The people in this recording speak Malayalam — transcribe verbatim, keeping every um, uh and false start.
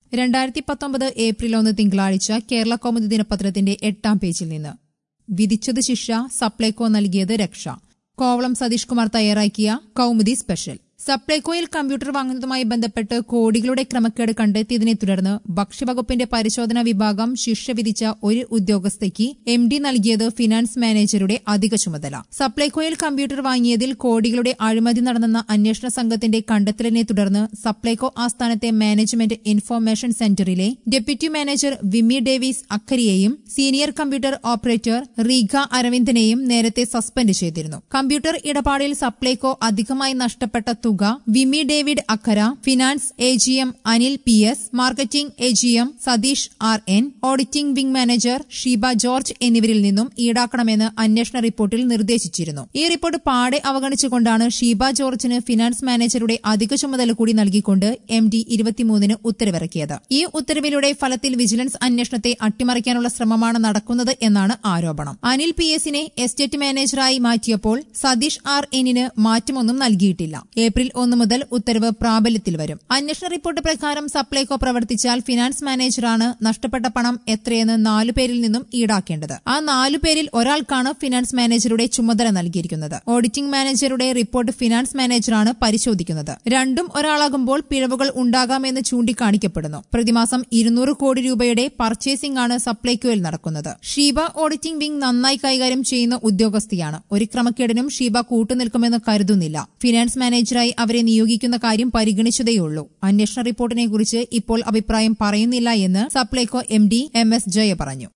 രണ്ടായിരത്തി പത്തൊമ്പത് ഏപ്രിൽ ഒന്ന് തിങ്കളാഴ്ച കേരള കൗമുദി ദിനപത്രത്തിന്റെ എട്ടാം പേജിൽ നിന്ന് വിധിച്ചത് ശിക്ഷ, സപ്ലൈകോ നൽകിയത് രക്ഷ. കോവളം സതീഷ് കുമാർ തയ്യാറാക്കിയ കൗമുദി സ്പെഷ്യൽ. സപ്ലൈകോയിൽ കമ്പ്യൂട്ടർ വാങ്ങുന്നതുമായി ബന്ധപ്പെട്ട് കോടികളുടെ ക്രമക്കേട് കണ്ടെത്തിയതിനെ തുടർന്ന് ഭക്ഷ്യവകുപ്പിന്റെ പരിശോധനാ വിഭാഗം ശിക്ഷ വിധിച്ച ഒരു ഉദ്യോഗസ്ഥയ്ക്ക് എം ഡി നൽകിയത് ഫിനാൻസ് മാനേജരുടെ അധിക ചുമതല. സപ്ലൈകോയിൽ കമ്പ്യൂട്ടർ വാങ്ങിയതിൽ കോടികളുടെ അഴിമതി നടന്നെന്ന അന്വേഷണ സംഘത്തിന്റെ കണ്ടെത്തലിനെ തുടർന്ന് സപ്ലൈകോ ആസ്ഥാനത്തെ മാനേജ്മെന്റ് ഇൻഫർമേഷൻ സെന്ററിലെ ഡെപ്യൂട്ടി മാനേജർ വിമി ഡേവിസ് അക്കരിയെയും സീനിയർ കമ്പ്യൂട്ടർ ഓപ്പറേറ്റർ റീഗ അരവിന്ദനെയും നേരത്തെ സസ്പെൻഡ് ചെയ്തിരുന്നു. കമ്പ്യൂട്ടർ ഇടപാടിൽ സപ്ലൈകോ അധികമായി നഷ്ടപ്പെട്ട തുക Vimi David Akkara, finance A G M Anil P S, marketing A G M Satheesh R N, auditing wing manager Sheeba George എന്നിവരിൽ നിന്നും ഈടാക്കണമെന്ന് അന്വേഷണ റിപ്പോർട്ടിൽ നിർദ്ദേശിച്ചിരുന്നു. ഈ റിപ്പോർട്ട് പാടെ അവഗണിച്ചുകൊണ്ടാണ് ഷീബ ജോർജിന് ഫിനാൻസ് മാനേജറുടെ അധിക ചുമതല കൂടി നൽകിക്കൊണ്ട് എം ഡി ഇരുപത്തിമൂന്നിന് ഉത്തരവിറക്കിയത്. ഈ ഉത്തരവിലൂടെ ഫലത്തിൽ വിജിലൻസ് അന്വേഷണത്തെ അട്ടിമറിക്കാനുള്ള ശ്രമമാണ് നടക്കുന്നത് എന്നാണ് ആരോപണം. അനിൽ പി എസിനെ എസ്റ്റേറ്റ് മാനേജറായി മാറ്റിയപ്പോൾ സതീഷ് ആർ എന്നിന് മാറ്റമൊന്നും നൽകിയിട്ടില്ല. ഏപ്രിൽ ഒന്ന് മുതൽ ഉത്തരവ് പ്രാബല്യത്തിൽ വരും. അന്വേഷണ റിപ്പോർട്ട് പ്രകാരം സപ്ലൈകോ പ്രവർത്തിച്ചാൽ ഫിനാൻസ് മാനേജറാണ് നഷ്ടപ്പെട്ട പണം എത്രയെന്ന് നാലുപേരിൽ നിന്നും ഈടാക്കേണ്ടത്. ആ നാലുപേരിൽ ഒരാൾക്കാണ് ഫിനാൻസ് മാനേജറുടെ ചുമതല നൽകിയിരിക്കുന്നത്. ഓഡിറ്റിംഗ് മാനേജറുടെ റിപ്പോർട്ട് ഫിനാൻസ് മാനേജറാണ് പരിശോധിക്കുന്നത്. രണ്ടും ഒരാളാകുമ്പോൾ പിഴവുകൾ ഉണ്ടാകാമെന്ന് ചൂണ്ടിക്കാണിക്കപ്പെടുന്നു. പ്രതിമാസം ഇരുന്നൂറ് കോടി രൂപയുടെ പർച്ചേസിംഗ് ആണ് സപ്ലൈകോയിൽ നടക്കുന്നത്. ഷീബ ഓഡിറ്റിംഗ് വിംഗ് നന്നായി കൈകാര്യം ചെയ്യുന്ന ഉദ്യോഗസ്ഥയാണ്. ഒരു ക്രമക്കേടിനും ഷീബ കൂട്ടുനിൽക്കുമെന്ന് കരുതുന്നില്ല. ഫിനാൻസ് മാനേജറായി അവരെ നിയോഗിക്കുന്ന കാര്യം പരിഗണിച്ചതേയുള്ളൂ. അന്വേഷണ റിപ്പോർട്ടിനെക്കുറിച്ച് ഇപ്പോൾ അഭിപ്രായം പറയുന്നില്ല എന്ന് Supplyco M D M S Jaya പറഞ്ഞു.